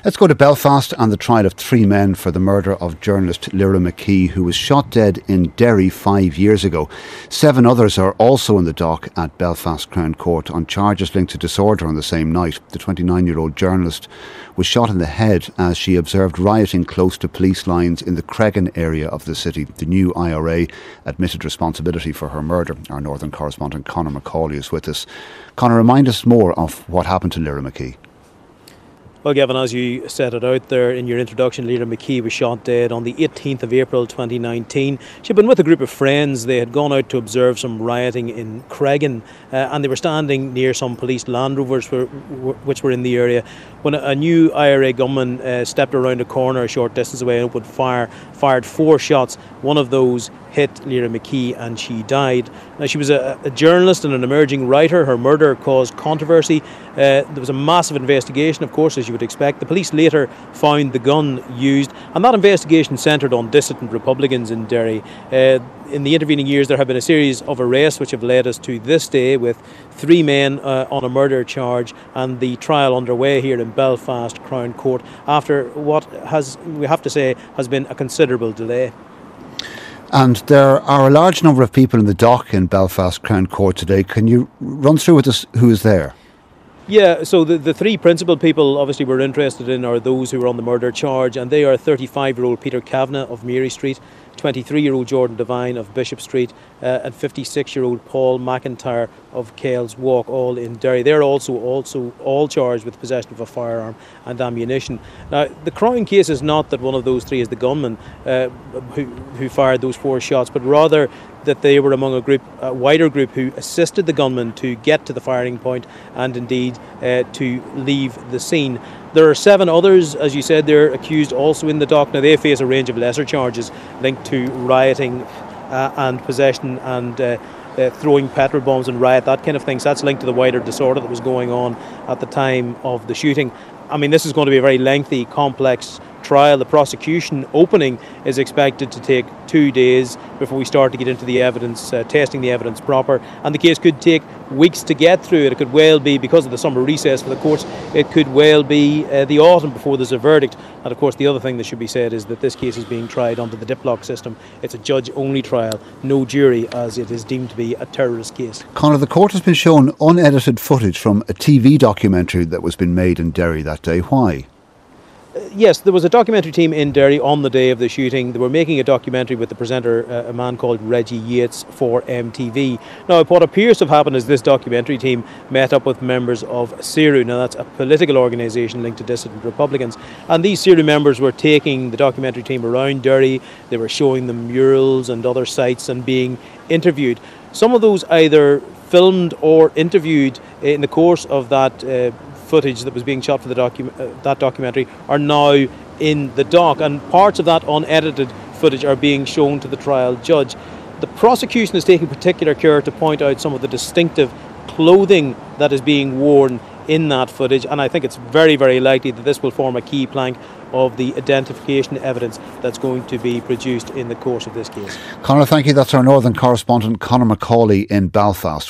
Let's go to Belfast and the trial of three men for the murder of journalist Lyra McKee, who was shot dead in Derry 5 years ago. 7 others are also in the dock at Belfast Crown Court on charges linked to disorder on the same night. The 29-year-old journalist was shot in the head as she observed rioting close to police lines in the Cregan area of the city. The new IRA admitted responsibility for her murder. Our northern correspondent Conor Macaulay is with us. Conor, remind us more of what happened to Lyra McKee. Well, Gavin, as you set it out there in your introduction, Lyra McKee was shot dead on the 18th of April 2019. She'd been with a group of friends. They had gone out to observe some rioting in Cregan and they were standing near some police Land Rovers which were in the area when a new IRA gunman stepped around a corner a short distance away and opened fire, fired 4 shots. One of those hit Lyra McKee and she died. Now, she was a journalist and an emerging writer. Her murder caused controversy. There was a massive investigation, of course, as you would expect. The police later found the gun used, and that investigation centred on dissident Republicans in Derry. In the intervening years, there have been a series of arrests which have led us to this day, with 3 men on a murder charge and the trial underway here in Belfast Crown Court after what we have to say has been a considerable delay. And there are a large number of people in the dock in Belfast Crown Court today. Can you run through with us who is there? Yeah, so the 3 principal people obviously we're interested in are those who are on the murder charge, and they are 35-year-old Peter Kavanagh of Mary Street, 23-year-old Jordan Devine of Bishop Street, and 56-year-old Paul McIntyre of Kales Walk, all in Derry. They're also all charged with possession of a firearm and ammunition. Now, the Crown case is not that one of those 3 is the gunman who fired those 4 shots, but rather that they were among a wider group who assisted the gunman to get to the firing point and indeed to leave the scene. There are 7 others, as you said, they're accused also in the dock. Now, they face a range of lesser charges linked to rioting and possession and throwing petrol bombs and riot, that kind of thing. So that's linked to the wider disorder that was going on at the time of the shooting. I mean, this is going to be a very lengthy, complex trial. The prosecution opening is expected to take 2 days before we start to get into the evidence, testing the evidence proper, and the case could take weeks to get through it. It could well be, because of the summer recess for the courts, it could well be the autumn before there's a verdict. And of course, the other thing that should be said is that this case is being tried under the Diplock system. It's a judge-only trial, no jury, as it is deemed to be a terrorist case. Conor, the court has been shown unedited footage from a TV documentary that was being made in Derry that day. Why? Yes, there was a documentary team in Derry on the day of the shooting. They were making a documentary with the presenter, a man called Reggie Yates, for MTV. Now, what appears to have happened is this documentary team met up with members of CERU. Now, that's a political organisation linked to dissident Republicans. And these CERU members were taking the documentary team around Derry. They were showing them murals and other sites and being interviewed. Some of those either filmed or interviewed in the course of that footage that was being shot for that documentary are now in the dock, and parts of that unedited footage are being shown to the trial judge. The prosecution is taking particular care to point out some of the distinctive clothing that is being worn in that footage, and I think it's very, very likely that this will form a key plank of the identification evidence that's going to be produced in the course of this case. Conor, thank you. That's our northern correspondent Conor Macaulay in Belfast.